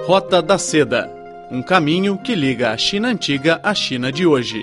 Rota da Seda, um caminho que liga a China antiga à China de hoje.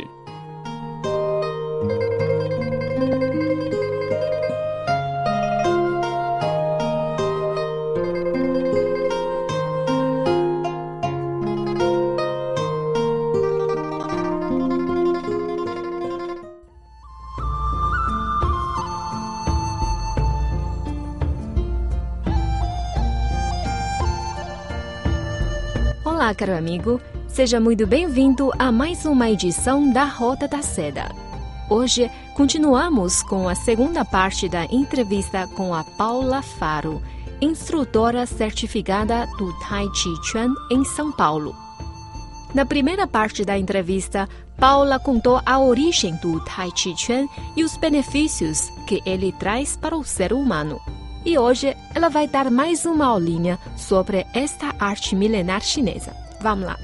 Olá, caro amigo. Seja muito bem-vindo a mais uma edição da Rota da Seda. Hoje, continuamos com a segunda parte da entrevista com a Paula Faro, instrutora certificada do Tai Chi Chuan em São Paulo. Na primeira parte da entrevista, Paula contou a origem do Tai Chi Chuan e os benefícios que ele traz para o ser humano. E hoje ela vai dar mais uma aulinha sobre esta arte milenar chinesa. Vamos lá!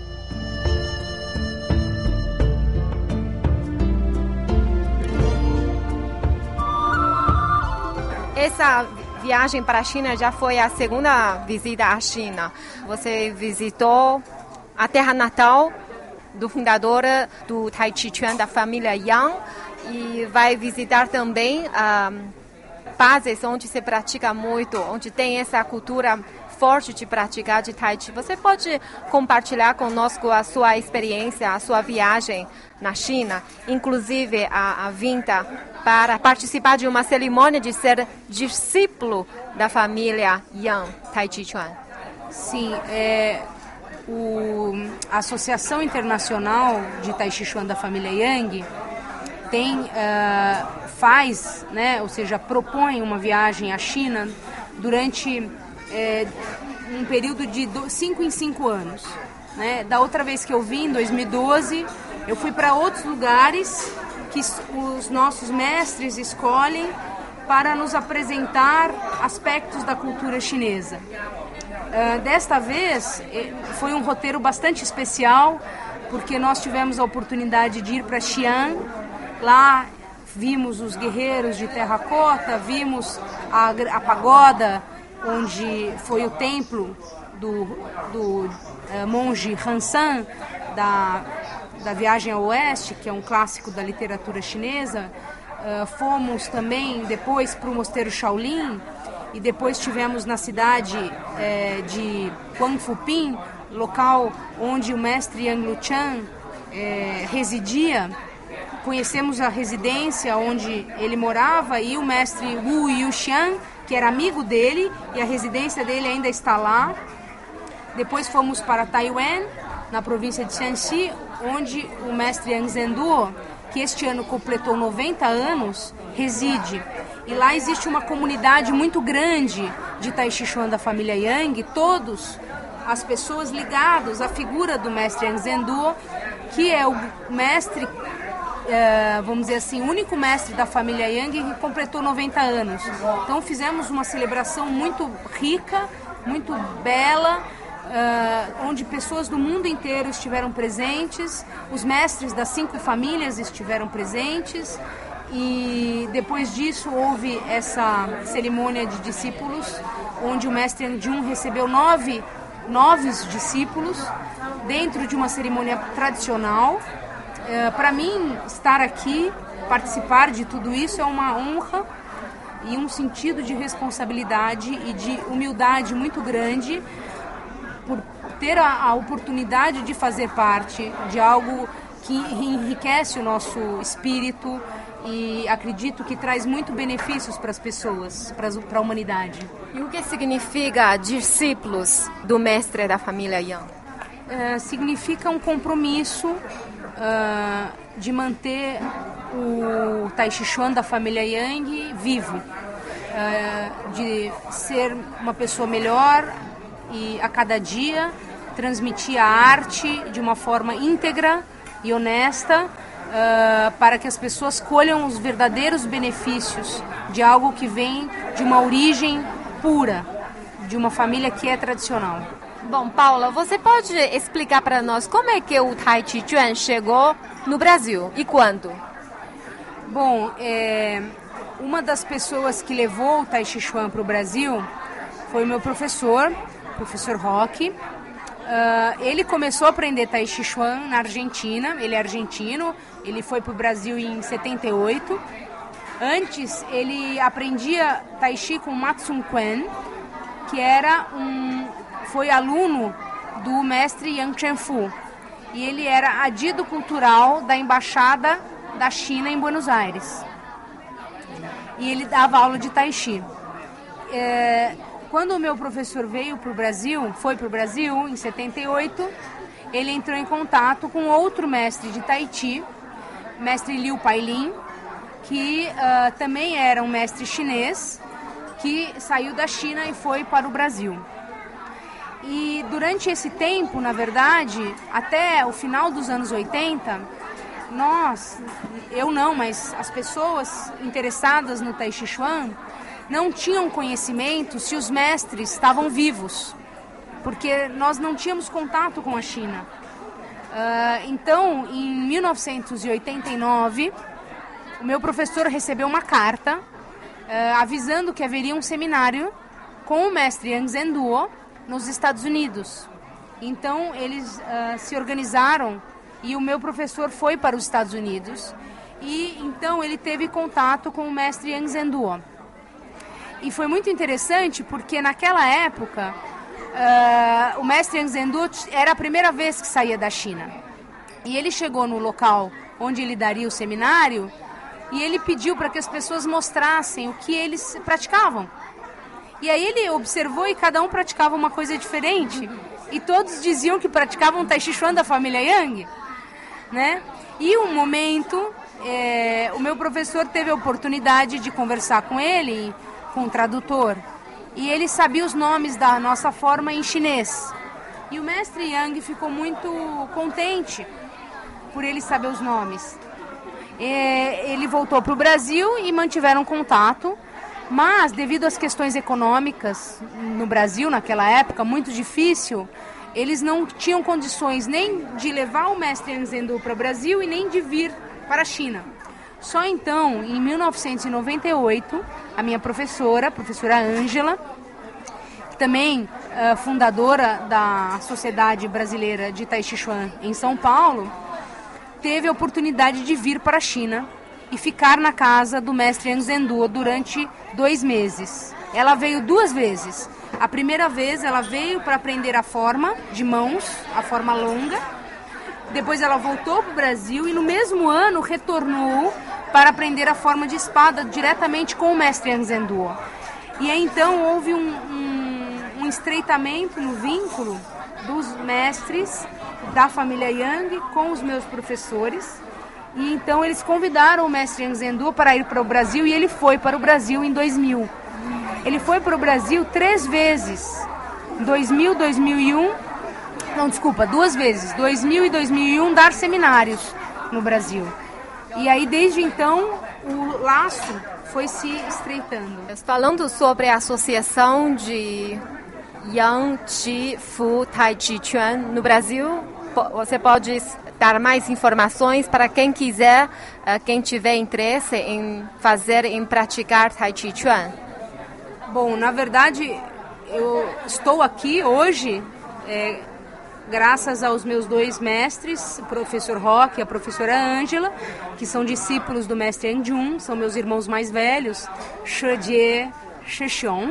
Essa viagem para a China já foi a segunda visita à China. Você visitou a terra natal do fundador do Tai Chi Chuan, da família Yang, e vai visitar também bases onde se pratica muito, onde tem essa cultura forte de praticar de Tai Chi. Você pode compartilhar conosco a sua experiência, a sua viagem na China, inclusive a vinda para participar de uma cerimônia de ser discípulo da família Yang, Tai Chi Chuan? Sim, a Associação Internacional de Tai Chi Chuan da família Yang faz, né, ou seja, propõe uma viagem à China durante um período de 5 em 5 anos. Né? Da outra vez que eu vim, em 2012, eu fui para outros lugares que os nossos mestres escolhem para nos apresentar aspectos da cultura chinesa. Desta vez, foi um roteiro bastante especial, porque nós tivemos a oportunidade de ir para Xi'an. Lá vimos os guerreiros de terracota, vimos a pagoda, onde foi o templo do monge Hansan, da Viagem ao Oeste, que é um clássico da literatura chinesa. Fomos também depois para o mosteiro Shaolin, e depois tivemos na cidade de Huangfuping, local onde o mestre Yang Luchan residia. Conhecemos a residência onde ele morava e o mestre Wu Yuxian, que era amigo dele, e a residência dele ainda está lá. Depois fomos para Taiyuan, na província de Jiangxi, onde o mestre Yang Zhenduo, que este ano completou 90 anos, reside. E lá existe uma comunidade muito grande de Tai Chi Chuan da família Yang, todos as pessoas ligadas à figura do mestre Yang Zhenduo, que é o mestre, vamos dizer assim, o único mestre da família Yang que completou 90 anos. Então fizemos uma celebração muito rica, muito bela, onde pessoas do mundo inteiro estiveram presentes, os mestres das 5 famílias estiveram presentes, e depois disso houve essa cerimônia de discípulos, onde o mestre Yang Jun recebeu 9 novos discípulos dentro de uma cerimônia tradicional. Para mim, estar aqui, participar de tudo isso é uma honra e um sentido de responsabilidade e de humildade muito grande por ter a oportunidade de fazer parte de algo que enriquece o nosso espírito e acredito que traz muito benefícios para as pessoas, para a humanidade. E o que significa discípulos do mestre da família Yang? Significa um compromisso de manter o Tai Chi Chuan da família Yang vivo, de ser uma pessoa melhor e a cada dia transmitir a arte de uma forma íntegra e honesta, para que as pessoas colham os verdadeiros benefícios de algo que vem de uma origem pura, de uma família que é tradicional. Bom, Paula, você pode explicar para nós como é que o Tai Chi Chuan chegou no Brasil e quando? Bom, uma das pessoas que levou o Tai Chi Chuan para o Brasil foi o meu professor Roque. Ele começou a aprender Tai Chi Chuan na Argentina, ele é argentino, ele foi para o Brasil em 78. Antes, ele aprendia Tai Chi com Matsun Quen, que foi aluno do mestre Yang Chenfu. E ele era adido cultural da Embaixada da China em Buenos Aires. E ele dava aula de Tai Chi. Quando o meu professor foi para o Brasil, em 78, ele entrou em contato com outro mestre de Tai Chi, mestre Liu Pailin, que também era um mestre chinês, que saiu da China e foi para o Brasil. E durante esse tempo, na verdade, até o final dos anos 80, mas as pessoas interessadas no Tai Chi Chuan não tinham conhecimento se os mestres estavam vivos, porque nós não tínhamos contato com a China. Então, em 1989, o meu professor recebeu uma carta avisando que haveria um seminário com o mestre Yang Zhenduo nos Estados Unidos. Então, eles se organizaram e o meu professor foi para os Estados Unidos. E então ele teve contato com o mestre Yang Zhenduo. E foi muito interessante porque naquela época o mestre Yang Zhenduo era a primeira vez que saía da China. E ele chegou no local onde ele daria o seminário e ele pediu para que as pessoas mostrassem o que eles praticavam. E aí ele observou e cada um praticava uma coisa diferente. E todos diziam que praticavam Tai Chi Chuan da família Yang, né? E um momento, o meu professor teve a oportunidade de conversar com ele, com o tradutor. E ele sabia os nomes da nossa forma em chinês. E o mestre Yang ficou muito contente por ele saber os nomes. Ele voltou para o Brasil e mantiveram contato. Mas, devido às questões econômicas no Brasil, naquela época, muito difícil, eles não tinham condições nem de levar o mestre Yang Zhenduo para o Brasil e nem de vir para a China. Só então, em 1998, a minha professora Ângela, também fundadora da Sociedade Brasileira de Tai Chi Chuan em São Paulo, teve a oportunidade de vir para a China e ficar na casa do mestre Yang Zhenduo durante 2 meses. Ela veio 2 vezes. A primeira vez ela veio para aprender a forma de mãos, a forma longa. Depois ela voltou para o Brasil e no mesmo ano retornou para aprender a forma de espada diretamente com o mestre Yang Zhenduo. E aí então houve um estreitamento no vínculo dos mestres da família Yang com os meus professores. E então eles convidaram o mestre Yang Zhenduo para ir para o Brasil e ele foi para o Brasil em 2000. Ele foi para o Brasil 3 vezes. 2000, 2001... Não, desculpa, 2 vezes. 2000 e 2001 dar seminários no Brasil. E aí desde então o laço foi se estreitando. Falando sobre a associação de Yang Chi Fu Tai Chi Chuan no Brasil, você pode dar mais informações para quem quiser, quem tiver interesse em praticar Tai Chi Chuan? Bom, na verdade, eu estou aqui hoje graças aos meus 2 mestres, o professor Roque e a professora Ângela, que são discípulos do mestre Yang Jun, são meus irmãos mais velhos, She Jie, She Xiong.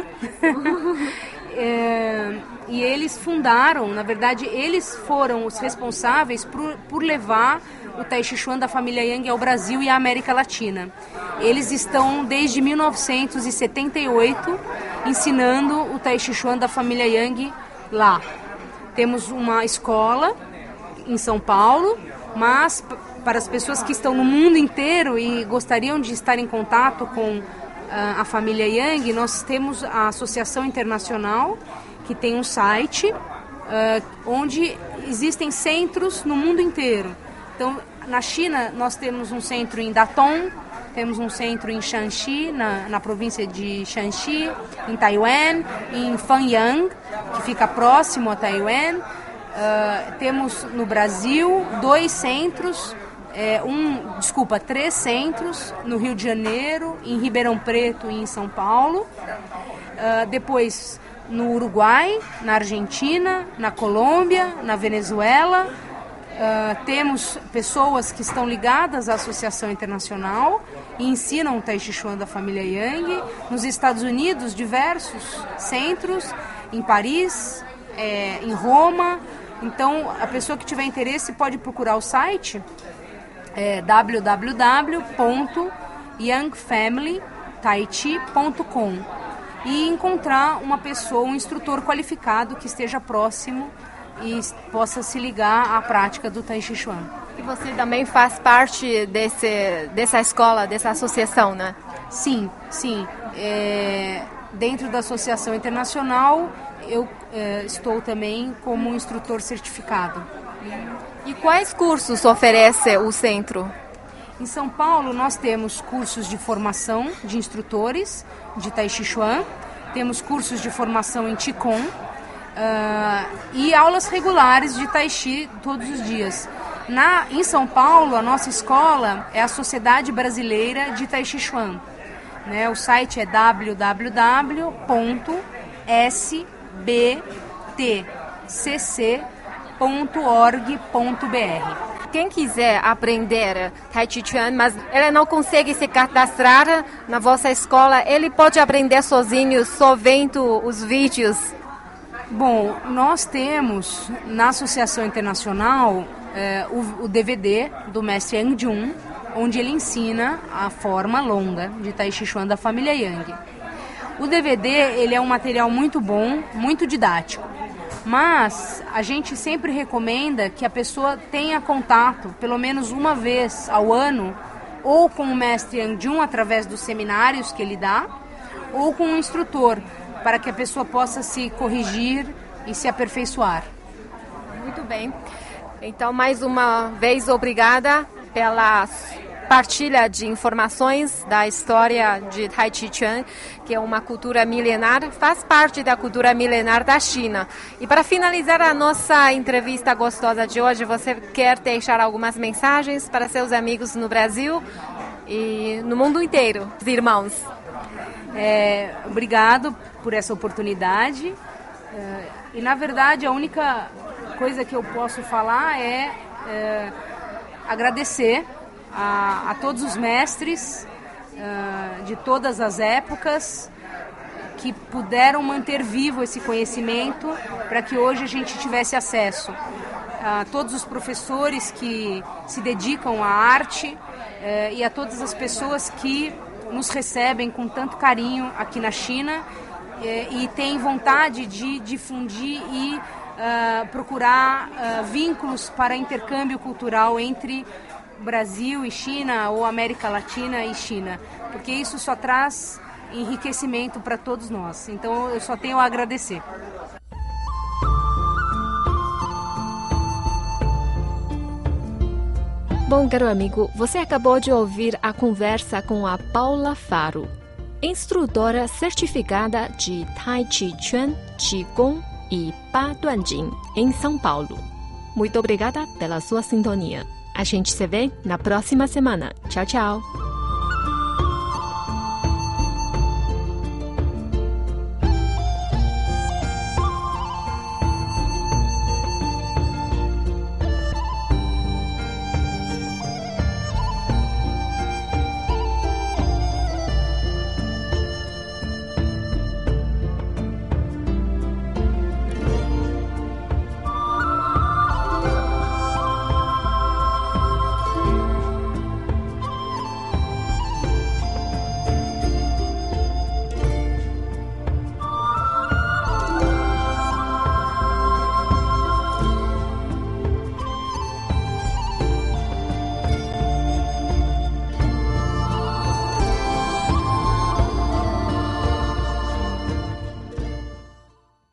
E eles fundaram, na verdade, eles foram os responsáveis por levar o Tai Chi Chuan da família Yang ao Brasil e à América Latina. Eles estão desde 1978 ensinando o Tai Chi Chuan da família Yang lá. Temos uma escola em São Paulo, mas para as pessoas que estão no mundo inteiro e gostariam de estar em contato com a família Yang, nós temos a Associação Internacional, que tem um site onde existem centros no mundo inteiro. Então, na China, nós temos um centro em Datong, temos um centro em Shanxi, na província de Shanxi, em Taiwan, em Fanyang, que fica próximo a Taiwan. Temos no Brasil 2 centros, 3 centros, no Rio de Janeiro, em Ribeirão Preto e em São Paulo. Depois, no Uruguai, na Argentina, na Colômbia, na Venezuela. Temos pessoas que estão ligadas à Associação Internacional e ensinam o Tai Chi Chuan da família Yang. Nos Estados Unidos, diversos centros, em Paris, em Roma. Então, a pessoa que tiver interesse pode procurar o site www.youngfamilytaichi.com e encontrar uma pessoa, um instrutor qualificado que esteja próximo e possa se ligar à prática do Tai Chi Chuan. E você também faz parte dessa escola, dessa associação, né? Sim. Dentro da Associação Internacional, eu estou também como instrutor certificado. E quais cursos oferece o centro? Em São Paulo, nós temos cursos de formação de instrutores de Tai Chi Chuan, temos cursos de formação em Qigong e aulas regulares de Tai Chi todos os dias. Em São Paulo, a nossa escola é a Sociedade Brasileira de Tai Chi Chuan. O site é www.sbtcc.org.br. Quem quiser aprender Tai Chi Chuan, mas ele não consegue se cadastrar na vossa escola, ele pode aprender sozinho, só vendo os vídeos? Bom, nós temos na Associação Internacional o DVD do mestre Yang Jun, onde ele ensina a forma longa de Tai Chi Chuan da família Yang. O DVD ele é um material muito bom, muito didático, mas a gente sempre recomenda que a pessoa tenha contato pelo menos uma vez ao ano, ou com o mestre Yang Jun através dos seminários que ele dá, ou com um instrutor, para que a pessoa possa se corrigir e se aperfeiçoar. Muito bem. Então, mais uma vez, obrigada pela partilha de informações da história de Tai Chi Chuan, que é uma cultura milenar, faz parte da cultura milenar da China. E para finalizar a nossa entrevista gostosa de hoje, você quer deixar algumas mensagens para seus amigos no Brasil e no mundo inteiro, os irmãos? Obrigado por essa oportunidade. E, na verdade, a única coisa que eu posso falar é agradecer a todos os mestres de todas as épocas que puderam manter vivo esse conhecimento para que hoje a gente tivesse acesso. A todos os professores que se dedicam à arte e a todas as pessoas que nos recebem com tanto carinho aqui na China e têm vontade de difundir e procurar vínculos para intercâmbio cultural entre Brasil e China ou América Latina e China, porque isso só traz enriquecimento para todos nós. Então eu só tenho a agradecer. Bom, caro amigo, você acabou de ouvir a conversa com a Paula Faro, instrutora certificada de Tai Chi Chuan, Qigong e Pa Duan Jing em São Paulo. Muito obrigada pela sua sintonia. A gente se vê na próxima semana. Tchau, tchau!